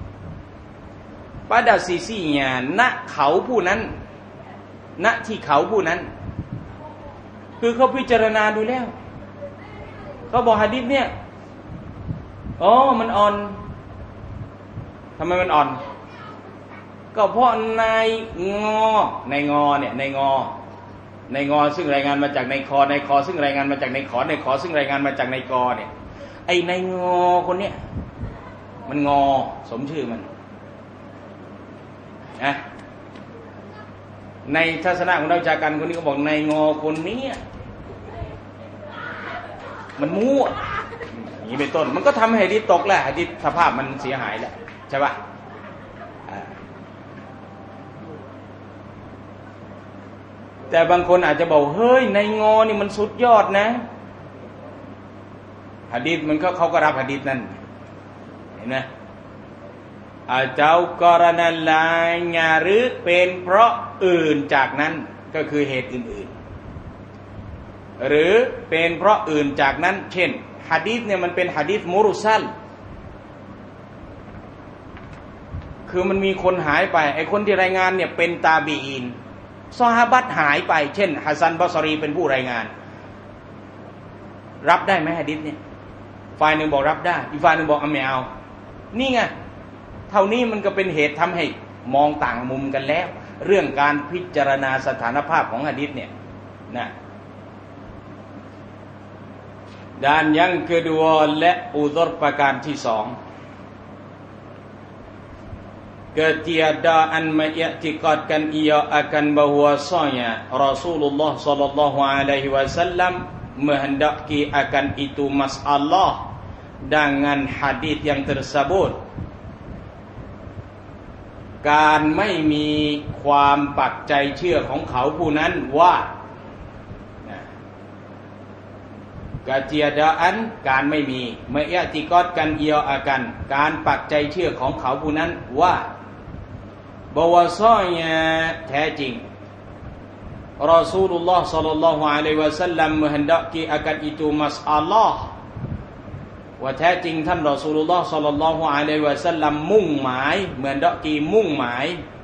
pada sisinya ณเขาผู้นั้นณที่เขาผู้นั้นคือเขาพิจารณาดูแล้วเขาบอกหะดีษเนี่ยอ๋อมันอ่อนทำไมมันอ่อนก็เพราะในงอในงอเนี่ยในงอในงอซึ่งรายงานมาจากในคอในคอซึ่งรายงานมาจากในขอในขอซึ่งรายงานมาจากในกอเนี่ยไอ้ในงอคนเนี้ยมันงอสมชื่อมันนะในทัศนะของนักวิชาการคนนี้ก็บอกในงอคนนี้มันมั่วอย่างนี้เป็นต้นมันก็ทำให้หะดีษตกแหละหะดีษสภาพมันเสียหายแหละใช่ป่ะแต่บางคนอาจจะบอกเฮ้ยในงอนี่มันสุดยอดนะหะดีษมันก็เขาก็รับหะดีษนั่นเห็นไหมอาเจ้ากรณาลายาหรือเป็นเพราะอื่นจากนั้นก็คือเหตุอื่นๆหรือเป็นเพราะอื่นจากนั้นเช่นหะดีษเนี่ยมันเป็นหะดีษมุรซัลคือมันมีคนหายไปไอ้คนที่รายงานเนี่ยเป็นตาบีอีนซอฮาบะห์หายไปเช่นฮัสซันบอซรีเป็นผู้รายงานรับได้ไหมหะดีษเนี่ยฝ่ายหนึ่งบอกรับได้อีกฝ่ายหนึ่งบอกไม่เอานี่ไงเท่านี้มันก็เป็นเหตุทำให้มองต่างมุมกันแล้วเรื่องการพิจารณาสถานภาพของหะดีษเนี่ยนะ Dan yang keduaและuzurประการที่สองketiadaan mengiktikadkan ia akan bahwasanya Rasulullah sallallahu alaihi wasallam menghendaki akan itu masalah dengan hadis yang tersebut การไม่มีความปักใจเชื่อของเขาผู้นั้นว่าketiadaan การไม่มี mengiktikadkan ia akan การปักใจเชื่อของเขาผู้นั้นว่าbahwasanya แท้จริง Rasulullah sallallahu alaihi wasallam menghendaki akan itu masalah ว่าแท้จริงท่านรอซูลุลลอฮ์ศ็อลลัลลอฮุอะลัยฮิวะซัลลัมมุ่งหมายเหมือนดอกกีมุ่งหมาย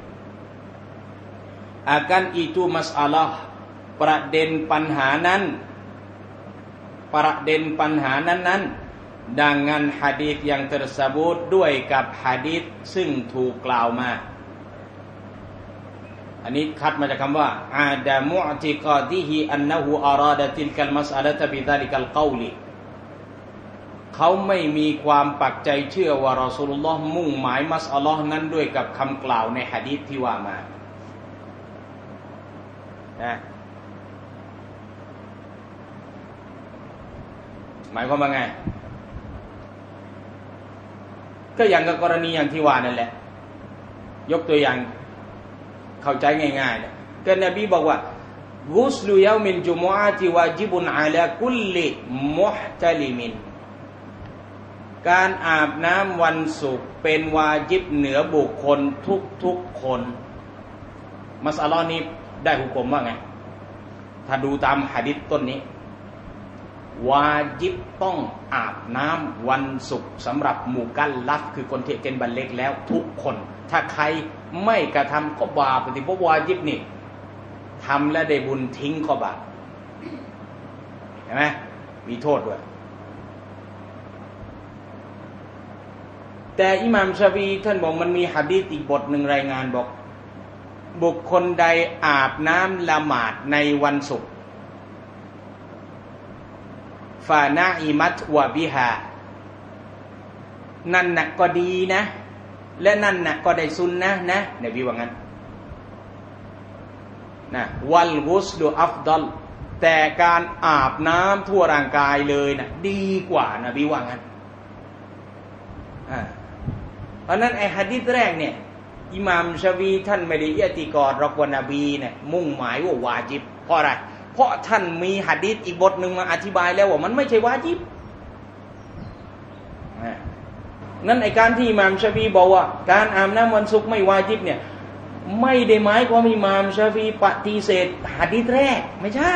akan itu masalah ประเด็นปัญหานั้นประเด็นปัญหานั้นๆ dengan hadis yang tersebut ด้วยกับหะดีษซึ่งถูกกล่าวมาอันนี้คัดมาจากคำว่าอาดามุอติกาดิฮิอันนะฮูอาราดะติลกัลมัสอะละตะบิซาลิกัลกอลิเขาไม่มีความปักใจเชื่อว่ารอซูลุลลอฮ์มุ่งหมายมัสอะลาห์นั้นด้วยกับคำกล่าวในหะดีษที่ว่ามานะหมายความว่าไงก็อย่างกับกรณีอย่างที่ว่านั่นแหละยกตัวอย่างเข้าใจง่ายๆเนี่ยก็นบีบอกว่ากุสลุยามิลจุมุอะติวาญิบุนอะลาคุลลิมุฮตะลิมินการอาบน้ำวันศุกร์เป็นวาญิบเหนือบุคคลทุกๆคนมัสอะลานี้ได้หุกมว่าไงถ้าดูตามหะดีษต้นนี้วาญิบต้องอาบน้ำวันศุกร์สำหรับมุกัลลัฟคือคนที่เป็นบัลเลกแล้วทุกคนถ้าใครไม่กระทำก็บาปปฏิบัติวาญิบนี่ทำและได้บุญทิ้งก็บาปเห็นไหมมีโทษด้วยแต่อิหม่ามชาฟีท่านบอกมันมีหะดีษอีกบทหนึ่งรายงานบอกบุคคลใดอาบน้ำละหมาดในวันศุกร์ฟานาอิมัตวะบิฮานั่นน่ะก็ดีนะและนั่นน่ะก็ได้ซุนนะห์นะนบีว่างั้นนะวัลกุสลุอัฟฎอลแต่การอาบน้ำทั่วร่างกายเลยนะดีกว่านบีว่างั้นอ่าเพราะนั้นไอ้หะดีษแรกเนี่ยอิหม่ามชาฟีท่านไม่ได้อิอ์ติกอดหรอกว่านบีเนี่ยมุ่งหมายว่าวาญิบเพราะอะไรเพราะท่านมีหะดีษอีกบทหนึ่งมาอธิบายแล้วว่ามันไม่ใช่วาญิบนั่นไอ้การที่อิหม่ามชาฟีบอกว่าการอาบน้ำวันศุกร์ไม่วาญิบเนี่ยไม่ได้หมายความว่าอิหม่ามชาฟีปฏิเสธหะดีษแรกไม่ใช่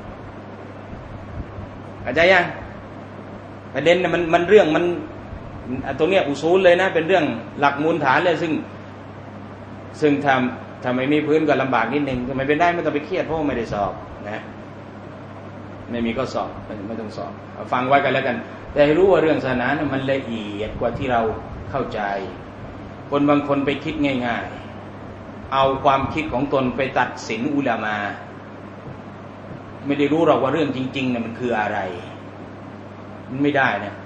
เข้าใจยังประเด็นเนี่ยมันมันเรื่องมันตรงเนี้ยอุซูลเลยนะเป็นเรื่องหลักมูลฐานเลยซึ่งซึ่งทำทำไมมีพื้นก็ลำบากนิดนึงทำไมเป็นได้ไม่ต้องไปเครียดเพราะไม่ได้สอบนะไม่มีก็สอบไม่ต้องสอบฟังไว้กันแล้วกันแต่ให้รู้ว่าเรื่องศาสนาเนี่ยมันละเอียดกว่าที่เราเข้าใจคนบางคนไปคิดง่ายๆเอาความคิดของตนไปตัดสินอุลามาไม่ได้รู้หรอกว่าเรื่องจริงๆเนี่ยมันคืออะไรมันไม่ได้นะ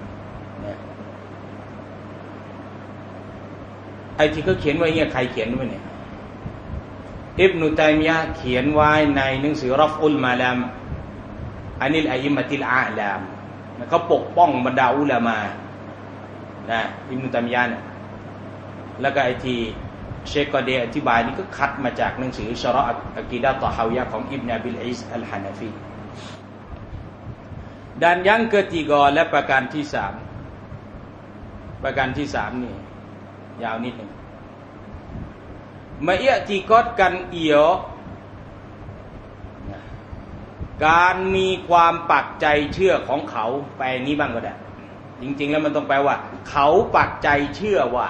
ไอ้ที่เขาเขียนไว้เนี่ยใครเขียนไว้เนี่ยอิบนุตัยมียะห์เขียนไว้ในหนังสือรัฟอุลมาลามอันนี้อัยมะติลอาลามเขาปกป้องบรรดาอุลามานะอิบนุตัยมียะห์เนี่ยแล้วก็ไอ้ที่เชคกอเดอธิบายนี่ก็คัดมาจากหนังสือชะรออะอะกีดะฮ์ตอฮาวิยะห์ของอิบนุอบิลอีซอัลฮานะฟีdan yang ketiga และประการที่สามประการที่สามนี่ยาวนิดหนึ่งมาเอะติกอดกันเอียการมีความปักใจเชื่อของเขาไปนี้บ้างก็ได้จริงๆแล้วมันต้องแปลว่าเขาปักใจเชื่อว่า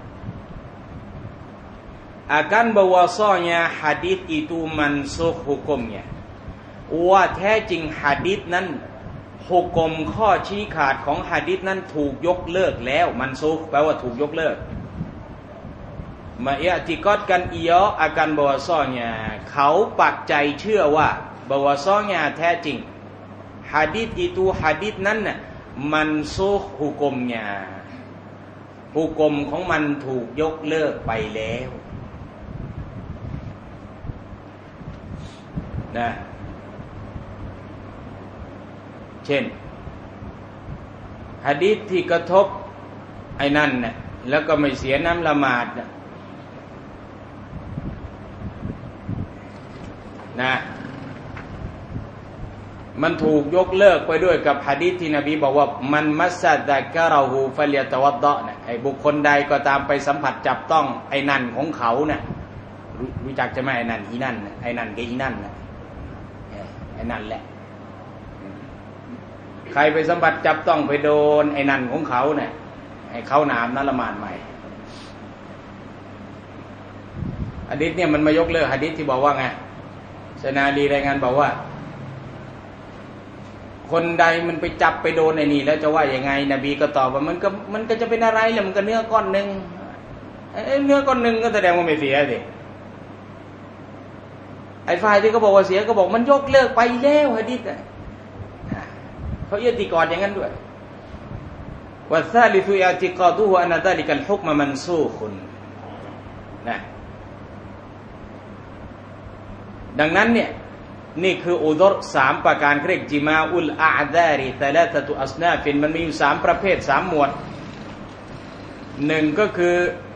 akan bahwasanya hadis itu mansukh hukumnya ว่าแท้จริงหะดีษนั้นหุกมข้อชี้ขาดของหะดีษนั้นถูกยกเลิกแล้วมันซุกแปลว่าถูกยกเลิกมาเอะติกอดกันอียออาการบวชซ้อเนี่ยเขาปักใจเชื่อว่าบวชซ้อเนี่ยแท้จริงหะดีษ itu หะดีษนั้นน่ะมันซุกหุกมเนี่ยหุกมของมันถูกยกเลิกไปแล้วนะเช่นหะดีษที่กระทบไอ้นั่นน่ะแล้วก็ไม่เสียน้ำละหมาดนะนะมันถูกยกเลิกไปด้วยกับหะดีษที่นบีบอกว่ามันมัสซะดะกะเราะฮูฟัลยะตะวัดฎอนะไอ้บุคคลใดก็ตามไปสัมผัสจับต้องไอ้นั่นของเขาน่ะรู้จักใช่ไหมไอ้นั่นอีนั่นไอ้นั่นกับอีนั่นน่ะไอ้นั่นแหละใครไปสัมผัสจับต้องไปโดนไอ้นั่นของเขาเนี่ยให้เขาหนามนั้นละหมาดใหม่หะดีษเนี่ยมันมายกเลิกหะดีษที่บอกว่าไงซะนาลีรายงานบอกว่าคนใดมันไปจับไปโดนไอ้นี่แล้วจะว่ายังไงนบีก็ตอบว่ามันก็มันก็จะเป็นอะไรล่ะมันก็เนื้อก้อนนึงไอ้เนื้อก้อนนึงก็แสดงว่าไม่เสียสิไอ้ฝ่ายที่เขาบอกว่าเสียก็บอกมันยกเลิกไปแล้วหะดีษน่ะเขายึดติกอดอย่างนั้นด้วยวัซาลิซุอิติกอดุฮุอันซาลิกัลฮุกมะมันซูคุนนะดังนั้นเนี่ยนี่คืออุดรสามประการเรียกจิมาอุลอาดาริซะลาซะตุอัสนาฟินมันมีอยู่สามประเภทสามหมวดหนึ่งก็คือ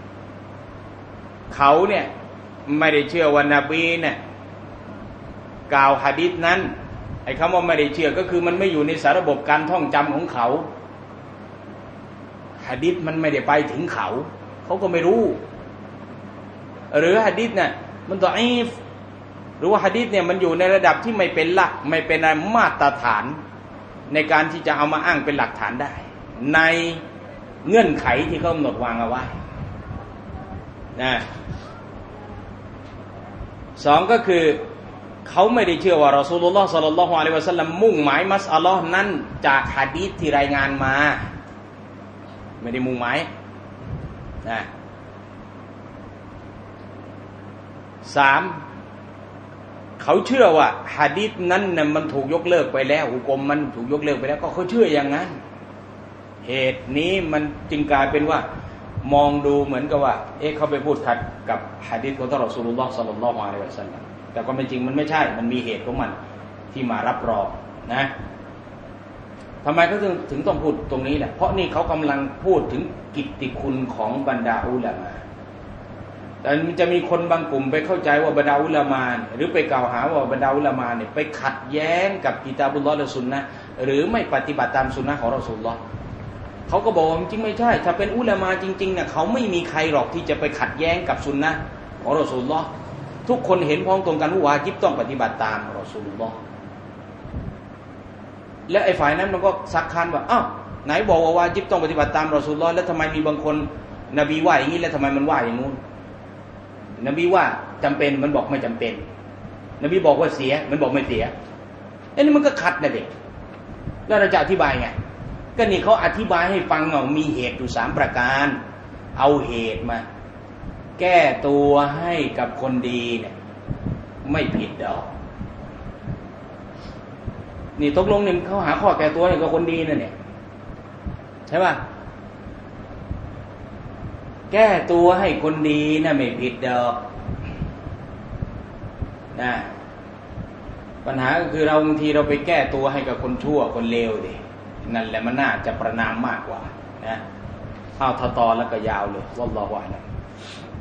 เขาเนี่ยไม่ได้เชื่อว่านบีเนี่ยกล่าวหะดีษนั้นไอ้คำว่าไม่ได้เชื่อก็คือมันไม่อยู่ในสารระบบการท่องจำของเขาหะดีษมันไม่ได้ไปถึงเขาเขาก็ไม่รู้หรือหะดีษเนี่ยมันฎออีฟหรือว่าหะดีษเนี่ยมันอยู่ในระดับที่ไม่เป็นหลักไม่เป็นมาตรฐานในการที่จะเอามาอ้างเป็นหลักฐานได้ในเงื่อนไขที่เขากำหนดวางเอาไว้นะสองก็คือเขาไม่ได้เชื่อว่ารอซูลุลลอฮ์ศ็อลลัลลอฮุอะลัยฮิวะซัลลัมมุ่งหมายมัสอะลาห์นั้นจากหะดีษที่รายงานมาไม่ได้มุ่งหมายนะสามเขาเชื่อว่าหะดีษนั้นน่ะมันถูกยกเลิกไปแล้วหุกมมันถูกยกเลิกไปแล้วก็เขาเชื่ออย่างนั้นเหตุนี้มันจึงกลายเป็นว่ามองดูเหมือนกับว่าเอ๊ะเขาไปพูดขัดกับหะดีษของท่านรอซูลุลลอฮ์ศ็อลลัลลอฮุอะลัยฮิวะซัลลัมแต่ก็ไม่จริงมันไม่ใช่มันมีเหตุของมันที่มารับรองนะทำไมเขาถึงถึงต้องพูดตรงนี้แหละเพราะนี่เขากำลังพูดถึงกิตติคุณของบรรดาอุลามะแต่มันจะมีคนบางกลุ่มไปเข้าใจว่าบรรดาอุลามะหรือไปกล่าวหาว่าบรรดาอุลามะเนี่ยไปขัดแย้งกับกิตาบุลลอฮ์และซุนนะห์หรือไม่ปฏิบัติตามซุนนะห์ของรอซูลุลลอฮ์เขาก็บอกจริงไม่ใช่ถ้าเป็นอุลามะจริงๆเนี่ยเขาไม่มีใครหรอกที่จะไปขัดแย้งกับซุนนะห์ของรอซูลุลลอฮ์ทุกคนเห็นพ้องตรงกันว่าวาญิบต้องปฏิบัติตามรอซูลุลลอฮ์และไอ้ฝ่ายนั้นมันก็ซักค้านว่าอ้าวไหนบอกว่าวาญิบต้องปฏิบัติตามรอซูลุลลอฮ์แล้วทำไมมีบางคนนบีว่าอย่างนี้แล้วทำไมมันว่าอย่างนู้นนบีว่าจำเป็นมันบอกไม่จำเป็นนบีบอกว่าเสียมันบอกไม่เสียไอ้นี่มันก็ขัดนะเด็กแล้วเราจะอธิบายไงก็นี่เขาอธิบายให้ฟังว่ามีเหตุอยู่สามประการเอาเหตุมาแก้ตัวให้กับคนดีเนี่ยไม่ผิดดอกนี่ตกลงหนึ่งเขาหาข้อแก้ตัวให้กับคนดีนั่นเนี่ยใช่ป่ะแก้ตัวให้คนดีน่ะไม่ผิดดอกนะปัญหาก็คือเราบางทีเราไปแก้ตัวให้กับคนชั่วคนเลวดินั่นแหละมันน่าจะประณามมากกว่านะเอาทอตอแล้วก็ยาวเลยวัลลอฮุอะลัม